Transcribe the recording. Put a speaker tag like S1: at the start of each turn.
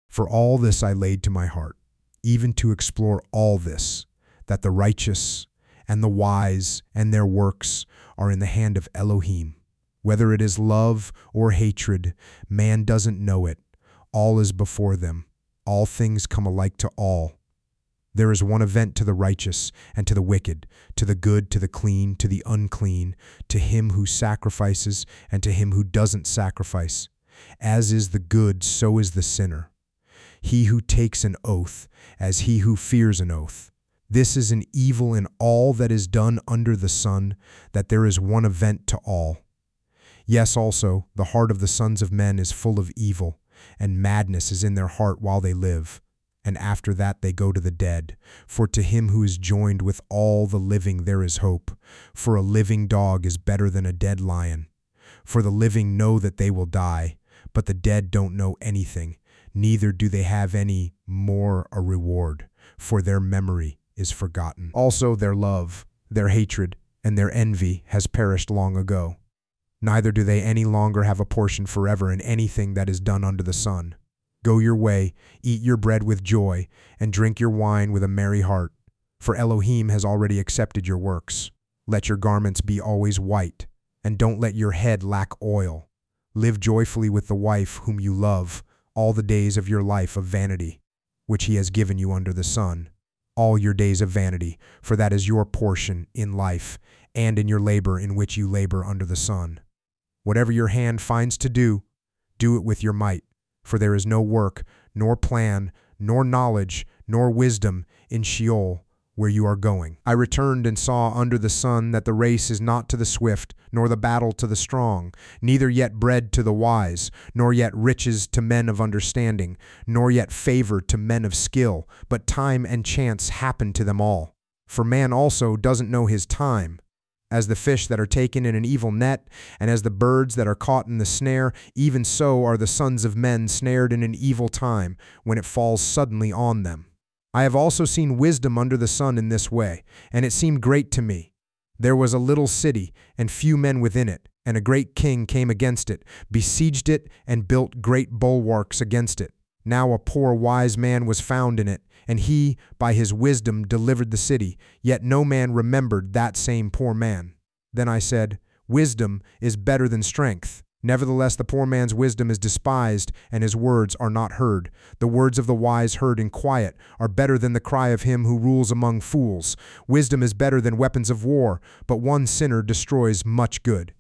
S1: For all this I laid to my heart, even to explore all this, that the righteous and the wise and their works are in the hand of Elohim. Whether it is love or hatred, man doesn't know it. All is before them. All things come alike to all. There is one event to the righteous and to the wicked, to the good, to the clean, to the unclean, to him who sacrifices and to him who doesn't sacrifice. As is the good, so is the sinner. He who takes an oath, as he who fears an oath. This is an evil in all that is done under the sun, that there is one event to all. Yes, also, the heart of the sons of men is full of evil, and madness is in their heart while they live. And after that they go to the dead. For to him who is joined with all the living there is hope. For a living dog is better than a dead lion. For the living know that they will die, but the dead don't know anything, neither do they have any more a reward, for their memory is forgotten. Also their love, their hatred, and their envy has perished long ago. Neither do they any longer have a portion forever in anything that is done under the sun. Go your way, eat your bread with joy, and drink your wine with a merry heart, for Elohim has already accepted your works. Let your garments be always white, and don't let your head lack oil. Live joyfully with the wife whom you love all the days of your life of vanity, which he has given you under the sun. All your days of vanity, for that is your portion in life, and in your labor in which you labor under the sun. Whatever your hand finds to do, do it with your might. For there is no work, nor plan, nor knowledge, nor wisdom in Sheol, where you are going. I returned and saw under the sun that the race is not to the swift, nor the battle to the strong, neither yet bread to the wise, nor yet riches to men of understanding, nor yet favor to men of skill, but time and chance happen to them all. For man also doesn't know his time. As the fish that are taken in an evil net, and as the birds that are caught in the snare, even so are the sons of men snared in an evil time, when it falls suddenly on them. I have also seen wisdom under the sun in this way, and it seemed great to me. There was a little city, and few men within it, and a great king came against it, besieged it, and built great bulwarks against it. Now a poor wise man was found in it, and he, by his wisdom, delivered the city, yet no man remembered that same poor man. Then I said, Wisdom is better than strength. Nevertheless, the poor man's wisdom is despised, and his words are not heard. The words of the wise heard in quiet are better than the cry of him who rules among fools. Wisdom is better than weapons of war, but one sinner destroys much good.